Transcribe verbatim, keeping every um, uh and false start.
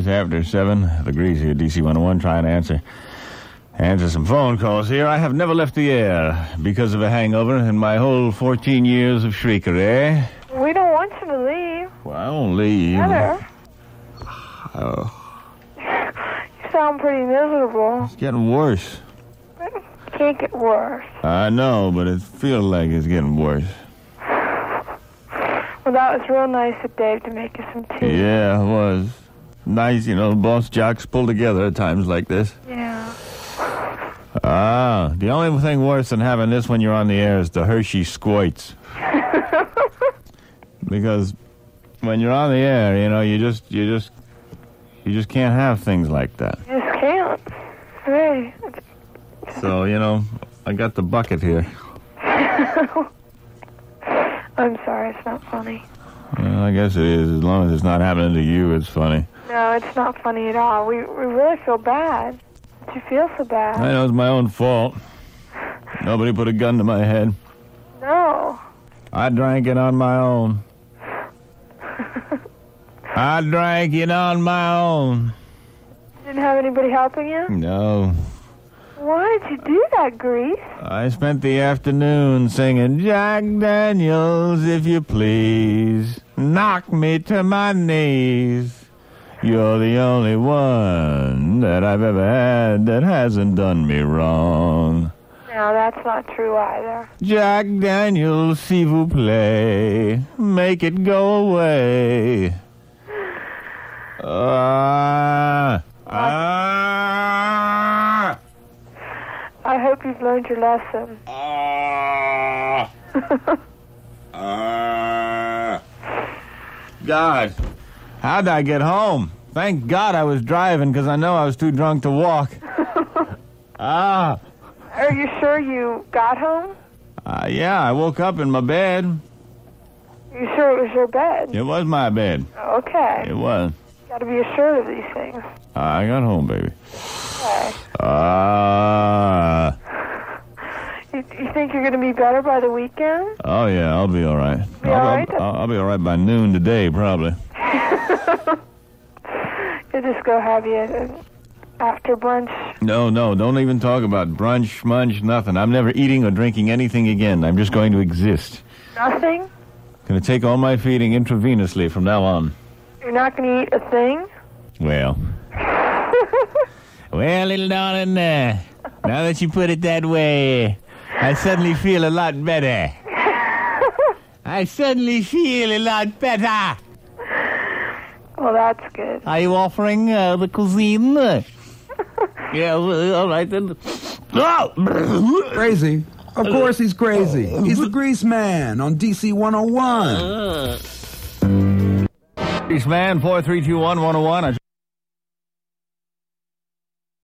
It's after seven. The Grease here, D C one oh one, trying to answer answer some phone calls here. I have never left the air because of a hangover in my whole fourteen years of shriekery. We don't want you to leave. Well, I won't leave. Better. Oh, You sound pretty miserable. it's getting worse. It can't get worse. I know, but it feels like it's getting worse. Well, that was real nice of Dave to make us some tea. Yeah, it was. Nice, you know, boss jocks pull together at times like this. Yeah. Ah, the only thing worse than having this when you're on the air is the Hershey Squirts. Because when you're on the air, you know, you just, you just, you just can't have things like that. You just can't. Hey. So, you know, I got the bucket here. I'm sorry, it's not funny. Well, I guess it is. As long as it's not happening to you, it's funny. No, it's not funny at all. We we really feel bad. Did you feel so bad? I know it's my own fault. Nobody put a gun to my head. No. I drank it on my own. I drank it on my own. Didn't have anybody helping you? No. Why did you do that, Grease? I spent the afternoon singing Jack Daniels, if you please. Knock me to my knees. You're the only one that I've ever had that hasn't done me wrong. No, that's not true either. Jack Daniels, s'il vous plaît, make it go away. Ah, ah, I hope you've learned your lesson. ah, ah. God, how'd I get home? Thank God I was driving because I know I was too drunk to walk. Ah. Are you sure you got home? Uh, yeah, I woke up in my bed. You sure it was your bed? It was my bed. Okay. It was. Got to be assured of these things. Uh, I got home, baby. Okay. Ah. You, you think you're going to be better by the weekend? Oh, yeah, I'll be all right. Be I'll, all right? I'll, I'll be all right by noon today, probably. You'll just go have you uh, after brunch. No, no, don't even talk about brunch, munch, nothing. I'm never eating or drinking anything again. I'm just going to exist. Nothing? Going to take all my feeding intravenously from now on. You're not going to eat a thing? Well. Well, little darling, uh, now that you put it that way, I suddenly feel a lot better. I suddenly feel a lot better. Well, that's good. Are you offering uh, the cuisine? Yeah, well, all right then. Oh! Crazy. Of course he's crazy. He's the Grease Man on D C one oh one. Grease Man, four three two one one oh one.